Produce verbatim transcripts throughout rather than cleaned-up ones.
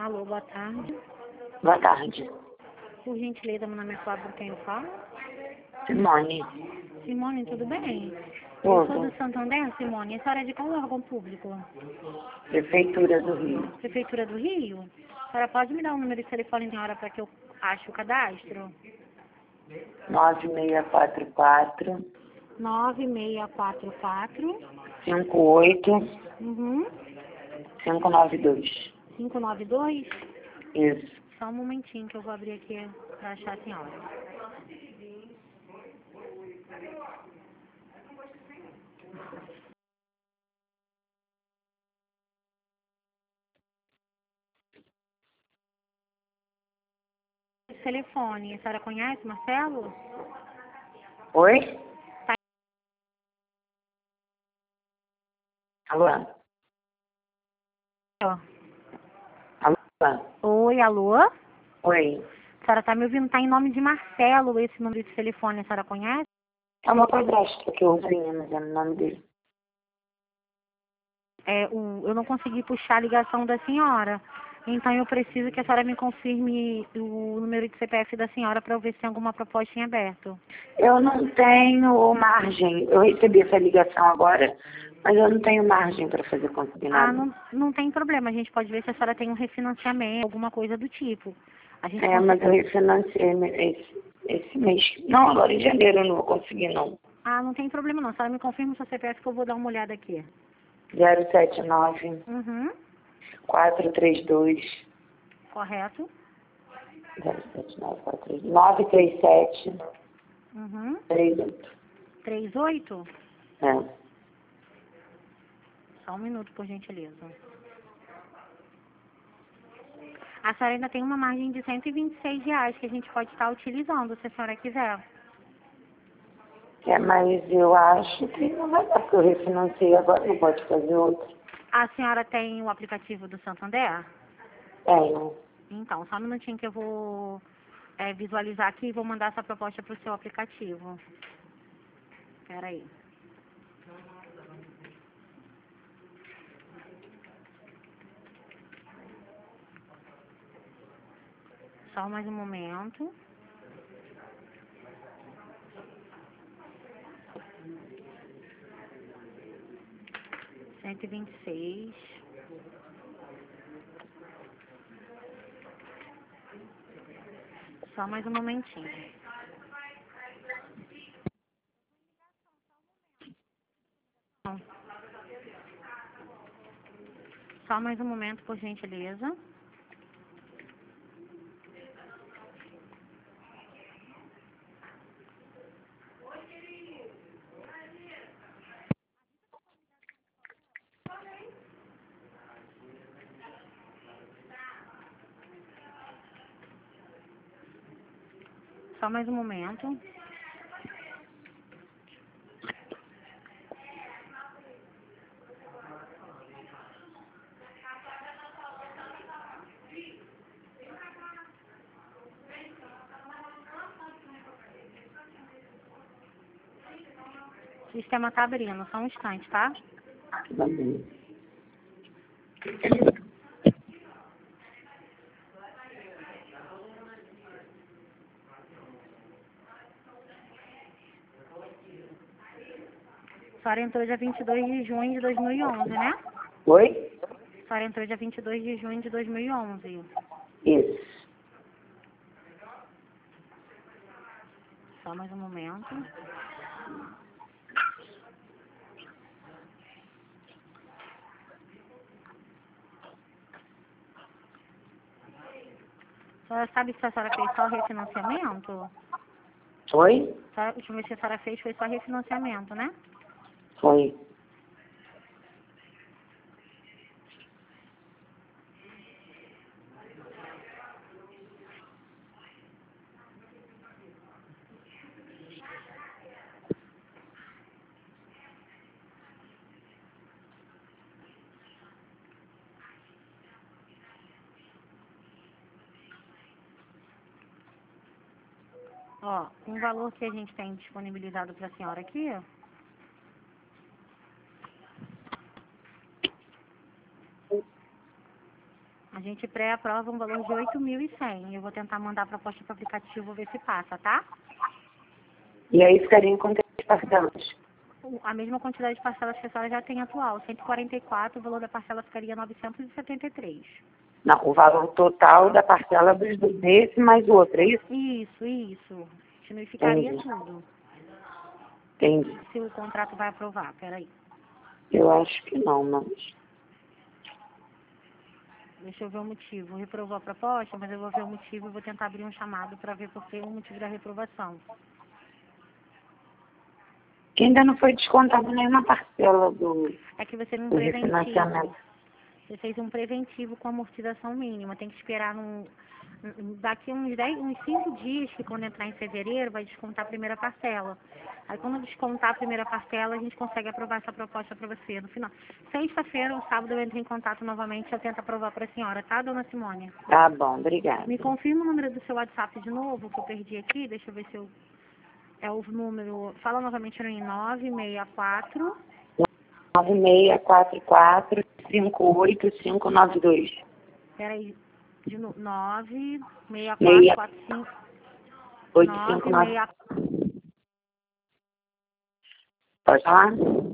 Alô, boa tarde. Boa tarde. Por gentileza, meu nome é Flávio, quem fala? Simone. Simone, tudo bem? Tudo. Eu sou do Santander, Simone. A senhora é de qual órgão público? Prefeitura do Rio. Prefeitura do Rio? A senhora pode me dar o número de telefone na hora para que eu ache o cadastro? nove seis quatro quatro, nove seis quatro quatro cinco oito, uhum, cinco nove dois. cinco nove dois. Isso. Só um momentinho que eu vou abrir aqui para achar a senhora. Esse telefone, a senhora conhece, Marcelo? Oi? Alô? Ó. Alô? Oi, alô? Oi. A senhora tá me ouvindo? Tá em nome de Marcelo esse número de telefone, a senhora conhece? É uma cadastro que eu usei, mas é o nome dele. É, o, eu não consegui puxar a ligação da senhora. Então eu preciso que a senhora me confirme o número de C P F da senhora para eu ver se tem alguma proposta em aberto. Eu não tenho margem. Eu recebi essa ligação agora, mas eu não tenho margem para fazer Ah, consignado. não, não tem problema. A gente pode ver se a senhora tem um refinanciamento, alguma coisa do tipo. A gente É, mas consegue... eu refinanciei esse, esse mês. Não, agora em janeiro eu não vou conseguir, não. Ah, não tem problema não. A senhora me confirma o seu C P F que eu vou dar uma olhada aqui. zero sete nove, Uhum, quatro três dois, correto. zero sete nove, quatro três dois, nove três sete, Uhum, três oito. trinta e oito. É. Só um minuto, por gentileza. A senhora ainda tem uma margem de cento e vinte e seis reais que a gente pode estar utilizando, se a senhora quiser. É, mas eu acho que não vai dar, porque eu refinanciei agora, não pode fazer outro. A senhora tem o aplicativo do Santander? Tenho. Então, só um minutinho que eu vou é, visualizar aqui e vou mandar essa proposta para o seu aplicativo. Espera aí. Só mais um momento. cento e vinte e seis. Só mais um momentinho. Só mais um momento, por gentileza. Só mais um momento. O sistema tá abrindo, só um instante, tá? Tá bem. A senhora entrou dia vinte e dois de junho de dois mil e onze, né? Oi? A senhora entrou dia vinte e dois de junho de dois mil e onze. Isso. Só mais um momento. A senhora sabe se a senhora fez só refinanciamento? Oi? A última vez que a senhora fez foi só refinanciamento, né? Foi. Ó, um valor que a gente tem disponibilizado para a senhora aqui, ó. A gente pré-aprova um valor de oito mil e cem. Eu vou tentar mandar a proposta para o aplicativo, vou ver se passa, tá? E aí ficaria em quantas parcelas? O- A mesma quantidade de parcelas que a senhora já tem atual, cento e quarenta e quatro, o valor da parcela ficaria novecentos e setenta e três. Não, o valor total da parcela dos dois, desse mais o outro, é isso? Isso, isso. Significaria Entendi. tudo. Entendi. Se o contrato vai aprovar, peraí. Eu acho que não, mas... Deixa eu ver o motivo. Reprovou a proposta, mas eu vou ver o motivo e vou tentar abrir um chamado para ver por que o motivo da reprovação. Que ainda não foi descontado nenhuma parcela do, É que você não do preventivo. refinanciamento. Você fez um preventivo com amortização mínima. Tem que esperar num, daqui uns dez, uns cinco dias, que quando entrar em fevereiro, vai descontar a primeira parcela. Aí quando descontar a primeira parcela, a gente consegue aprovar essa proposta para você. No final, sexta-feira ou sábado eu entro em contato novamente e eu tento aprovar para a senhora, tá, dona Simone? Tá bom, obrigada. Me confirma o número do seu WhatsApp de novo, que eu perdi aqui. Deixa eu ver se eu... É o número... Fala novamente no nove seis quatro... nove seis quatro quatro, cinco oito cinco nove dois. Peraí, de novo. nove seis Meia- quatro quatro cinco... oito cinco nove. nove Pode falar?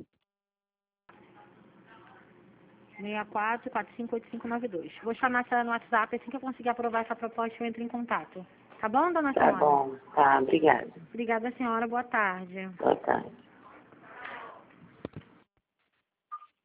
seis quatro quatro cinco oito cinco nove dois. Vou chamar a senhora no WhatsApp, assim que eu conseguir aprovar essa proposta, eu entro em contato. Tá bom, dona Tá senhora? bom, tá, obrigada. Obrigada, senhora. Boa tarde. Boa tarde.